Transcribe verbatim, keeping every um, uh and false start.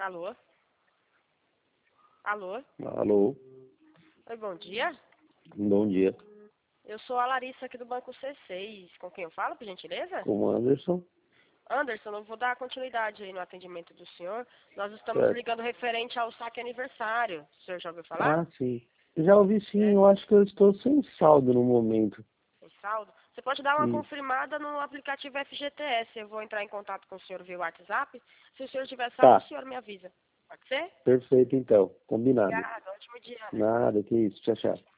Alô? Alô? Alô, Oi, bom dia. bom dia. Eu sou a Larissa aqui do Banco C seis. Com quem eu falo, por gentileza? Com o Anderson, Anderson, eu vou dar continuidade aí no atendimento do senhor. Nós estamos certo? ligando referente ao saque aniversário. O senhor já ouviu falar? Ah, sim. Já ouvi sim, É, eu acho que eu estou sem saldo no momento. tem saldo? Você pode dar uma Isso. confirmada no aplicativo F G T S. Eu vou entrar em contato com o senhor via WhatsApp. Se o senhor tiver saldo, o Tá, senhor me avisa. Pode ser? perfeito então. Combinado. Obrigada. Ótimo dia, Anderson. Nada, que isso. Tchau, tchau.